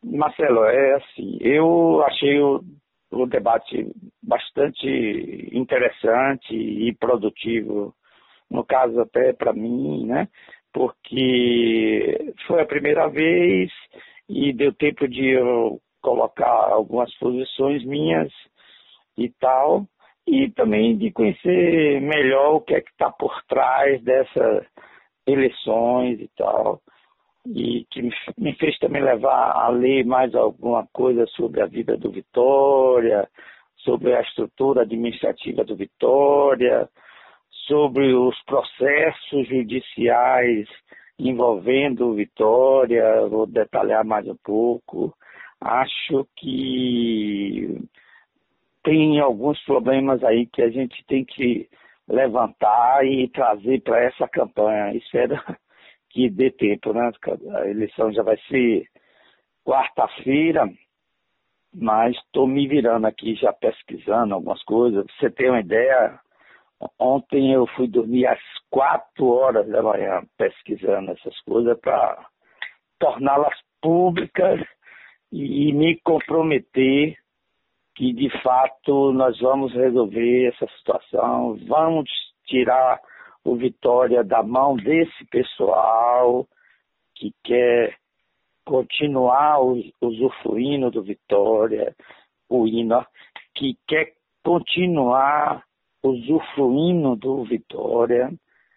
Marcelo, é assim, eu achei o debate bastante interessante e produtivo, no caso até para mim, né? Porque foi a primeira vez e deu tempo de eu colocar algumas posições minhas e tal, e também de conhecer melhor o que é que está por trás dessas eleições e tal, e que me fez também levar a ler mais alguma coisa sobre a vida do Vitória, sobre a estrutura administrativa do Vitória, sobre os processos judiciais envolvendo o Vitória. Vou detalhar mais um pouco. Acho que tem alguns problemas aí que a gente tem que levantar e trazer para essa campanha. Espero que dê tempo, né? A eleição já vai ser quarta-feira, mas estou me virando aqui já pesquisando algumas coisas. Pra você ter uma ideia, ontem eu fui dormir às 4 horas da manhã pesquisando essas coisas para torná-las públicas e me comprometer que de fato nós vamos resolver essa situação, vamos tirar o Vitória da mão desse pessoal que quer continuar usufruindo do Vitória, que quer continuar usufruindo do Vitória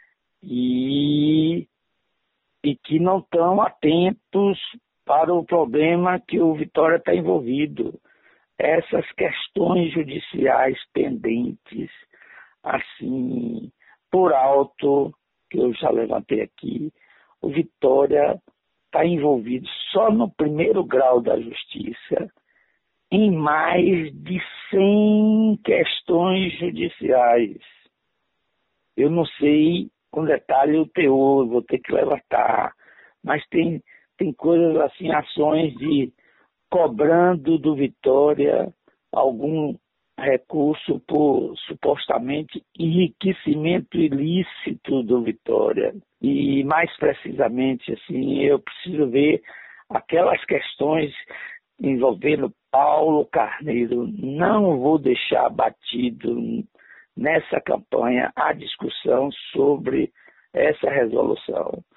e que não estão atentos para o problema que o Vitória está envolvido. Essas questões judiciais pendentes, assim, por alto, que eu já levantei aqui, o Vitória está envolvido só no primeiro grau da justiça em mais de 100 questões judiciais. Eu não sei com detalhe o teor, vou ter que levantar, mas tem coisas assim, ações de cobrando do Vitória algum recurso por supostamente enriquecimento ilícito do Vitória. E mais precisamente, assim, eu preciso ver aquelas questões envolvendo Paulo Carneiro. Não vou deixar batido nessa campanha a discussão sobre essa resolução.